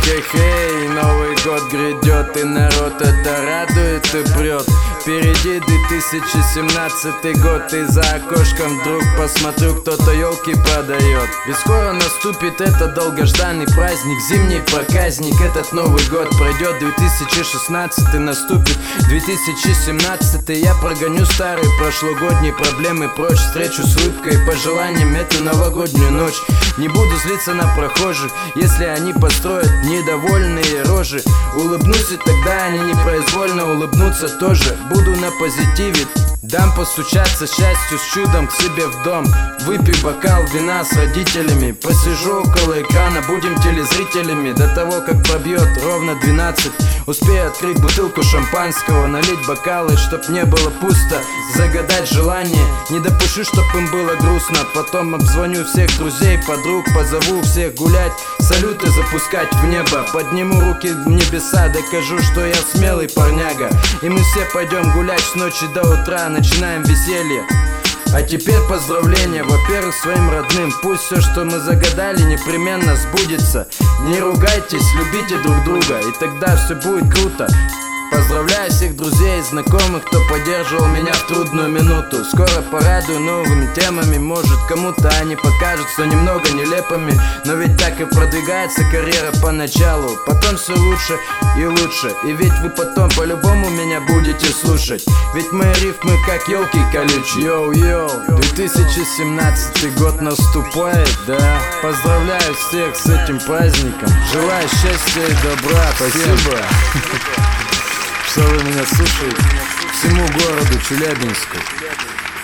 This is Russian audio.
Хе-хей, Новый год грядет, и народ это радует и прет. Впереди 2017 год, и за окошком вдруг посмотрю, кто-то елки продает. Ведь скоро наступит этот долгожданный праздник, зимний проказник. Этот Новый год пройдет, 2016 наступит 2017. Я прогоню старые прошлогодние проблемы прочь, встречу с улыбкой и пожеланием эту новогоднюю ночь. Не буду злиться на прохожих, если они построят недовольные рожи. Улыбнусь, и тогда они непроизвольно улыбнутся тоже. Буду на позитиве, дам постучаться счастью с чудом к себе в дом. Выпью бокал вина с родителями, посижу около экрана, будем телезрителями. До того, как пробьет ровно 12, успею открыть бутылку шампанского, налить бокалы, чтоб не было пусто, загадать желание, не допущу, чтоб им было грустно. Потом обзвоню всех друзей, подруг, позову всех гулять, салюты запускать в небо, подниму руки в небеса, докажу, что я смелый парняга. И мы все пойдем гулять с ночи до утра, начинаем веселье. А теперь поздравления, во-первых, своим родным. Пусть все, что мы загадали, непременно сбудется. Не ругайтесь, любите друг друга, и тогда все будет круто. Поздравляю всех друзей и знакомых, кто поддерживал меня в трудную минуту. Скоро порадую новыми темами, может кому-то они покажутся немного нелепыми, но ведь так и продвигается карьера поначалу. Потом все лучше и лучше, и ведь вы потом по-любому меня будете слушать. Ведь мои рифмы как елки колючие. Йоу-йоу, 2017 год наступает, да? Поздравляю всех с этим праздником, желаю счастья и добра. Спасибо, что вы меня слушаете, всему городу Челябинску.